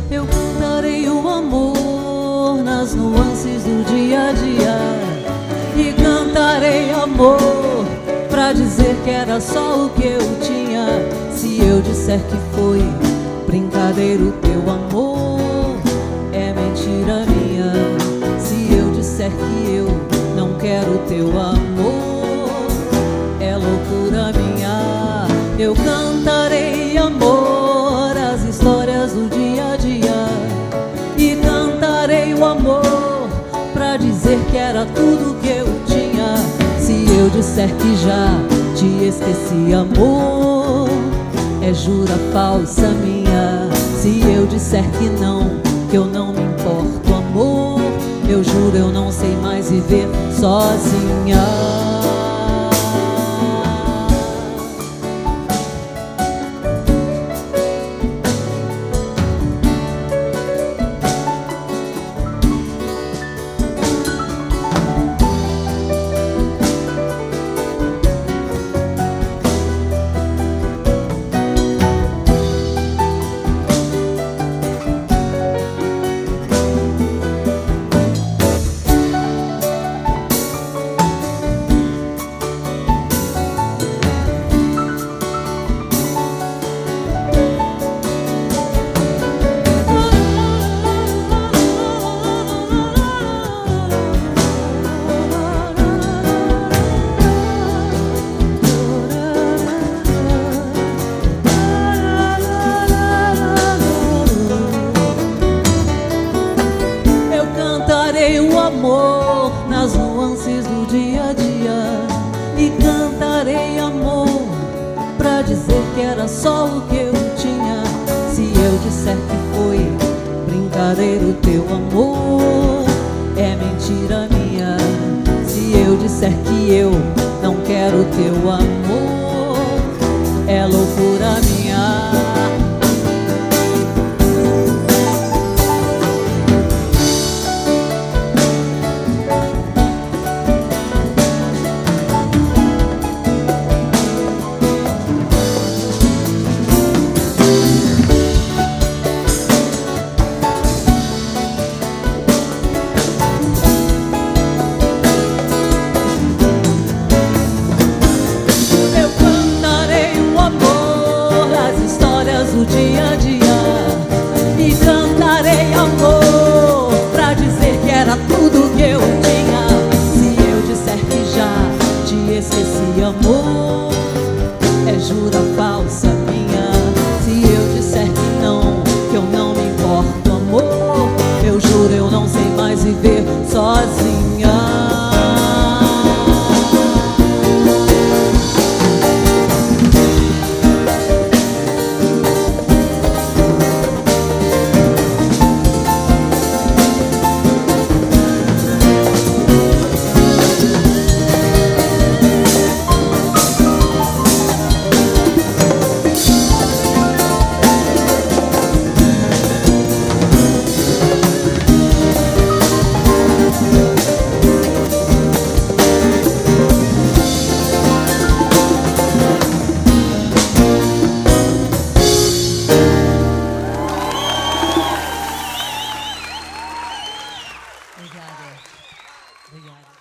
Eu cantarei o amor nas nuances do dia a dia, e cantarei amor pra dizer que era só o que eu tinha. Se eu disser que foi brincadeira o teu amor, é mentira minha. Se eu disser que eu não quero o teu amor, é loucura minha. Eu cantarei amor, as histórias do dia a dia, e cantarei o amor pra dizer que era tudo que eu tinha. Se eu disser que já te esqueci, amor, é jura falsa minha. Se eu disser que eu não me importo, amor, eu juro eu não sei mais viver sozinha. O amor nas nuances do dia a dia, e cantarei amor pra dizer que era só o que eu tinha. Se eu disser que foi brincadeira o teu amor, é mentira minha. Se eu disser que eu não quero o teu amor, é loucura minha. Do dia a dia, e cantarei amor pra dizer que era tudo que eu tinha. Se eu disser que já te esqueci, amor, é jura falsa minha. Se eu disser que eu não me importo, amor, eu juro eu não sei mais viver sozinha. Obrigada.